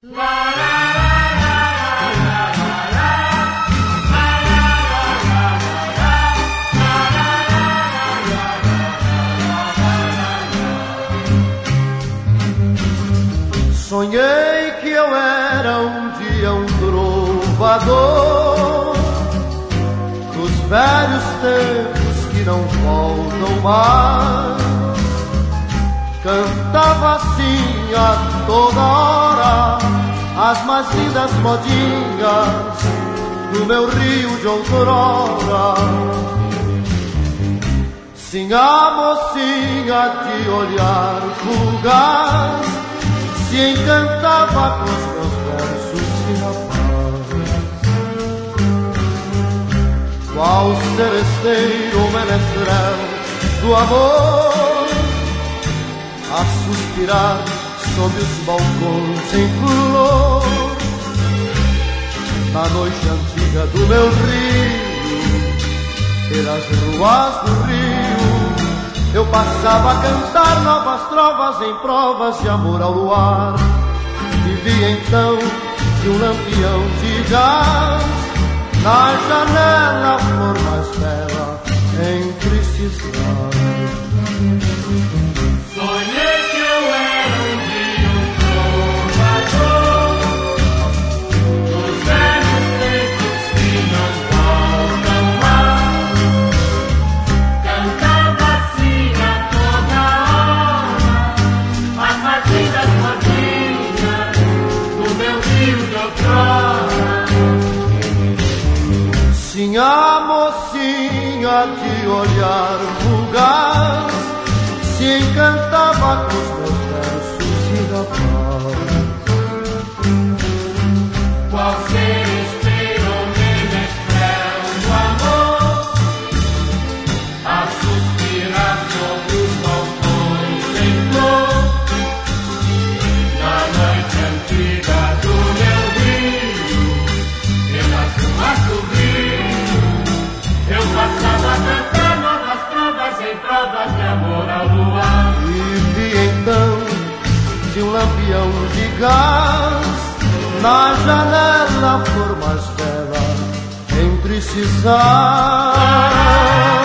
Sonhei que eu era um dia um trovador dos velhos tempos que não voltam mais. Cantava assim a toda hora as mais lindas modinhas do meu Rio de outrora. Sim, a mocinha de olhar fugaz se encantava com os meus versos de rapaz. Qual seresteiro menestrel do amor, a suspirar sob os balcões em flor, na noite antiga do meu Rio, pelas ruas do Rio, eu passava a cantar novas trovas em provas de amor ao luar. E vi então que um lampião de gás na janela a flor mais bela entre cismar. Sonhei que eu era um dia um trovador dos velhos tempos que não voltam mais. Cantava assim a toda hora as mais lindas modinhas do meu Rio de outrora. Sim, a mocinha de olhar fugaz se encantava com os meus versos de rapaz. Qual seresteiro menestrel do amor, a suspirar sobre os balcões em flor, na noite antiga do meu Rio, pelas ruas do Rio, eu passava a cantar novas trovas em provas de amor ao luar. E vi então de um lampião de gás na janela a flor mais bela entre cisais.